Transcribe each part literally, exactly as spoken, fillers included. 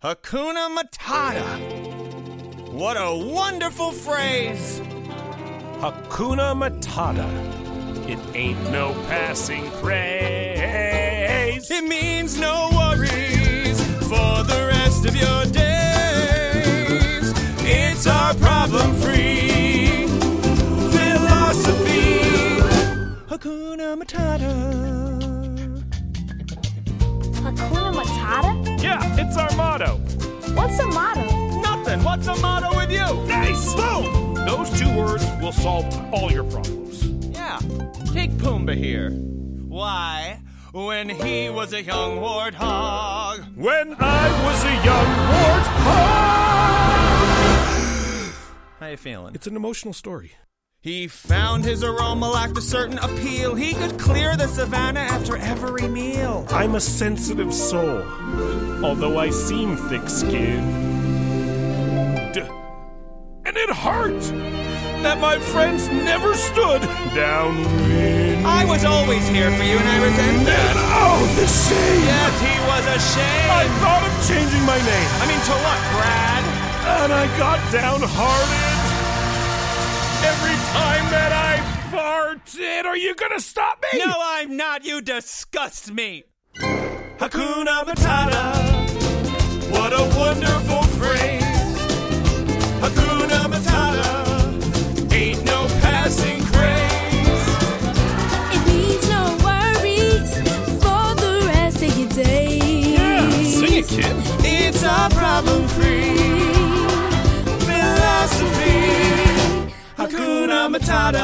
Hakuna Matata. What a wonderful phrase. Hakuna Matata. It ain't no passing craze. It means no worries for the rest of your days. It's our problem-free philosophy. Hakuna Matata. Hakuna Matata? Yeah, it's our motto. What's a motto? Nothing. What's the motto with you? Nice! Boom! Those two words will solve all your problems. Yeah. Take Pumbaa here. Why, when he was a young warthog. When I was a young warthog! How you feeling? It's an emotional story. He found his aroma lacked a certain appeal. He could clear the savannah after every meal. I'm a sensitive soul, although I seem thick-skinned. And it hurt that my friends never stood downwind. I was always here for you, and I resent And oh, the shame! Yes, he was ashamed. I thought of changing my name. I mean, to what, Brad? And I got downhearted every time that I farted. Are you gonna stop me? No, I'm not. You disgust me. Hakuna Matata. What a wonderful phrase. Hakuna Matata. Ain't no passing craze. It means no worries for the rest of your days. Yeah, sing it, kid. It's a problem-free philosophy. Hakuna Matata.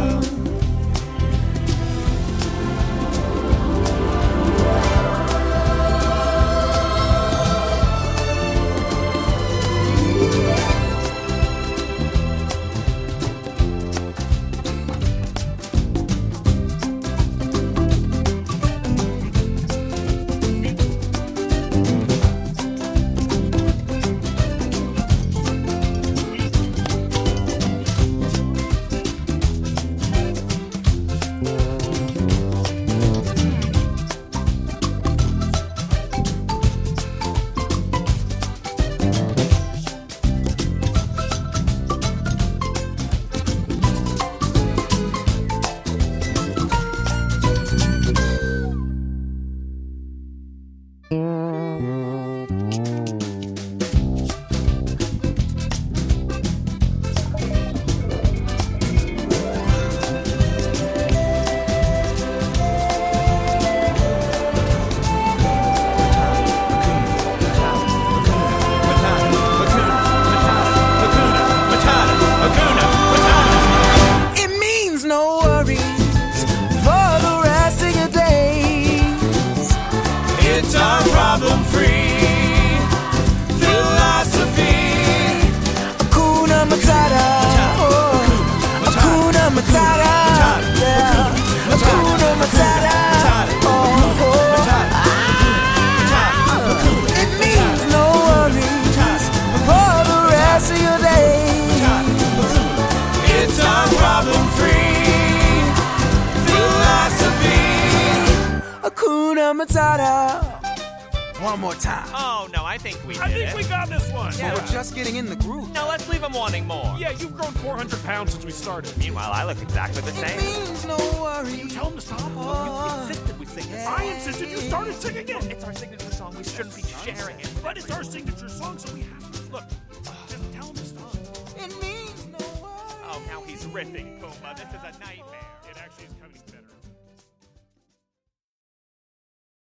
One more time. Oh, no, I think we did I think it. we got this one. Yeah. We're just getting in the groove. No, let's leave him wanting more. Yeah, you've grown four hundred pounds since we started. Meanwhile, I look exactly the same. Means no worries. You tell him to stop. You insisted we sing this I song. insisted you started singing it. It's our signature song. We shouldn't be sharing it. But it's our signature song, so we have to. Look, just tell him to stop. It means no worries. Oh, now he's riffing, Pumbaa. This is a nightmare. It actually is coming.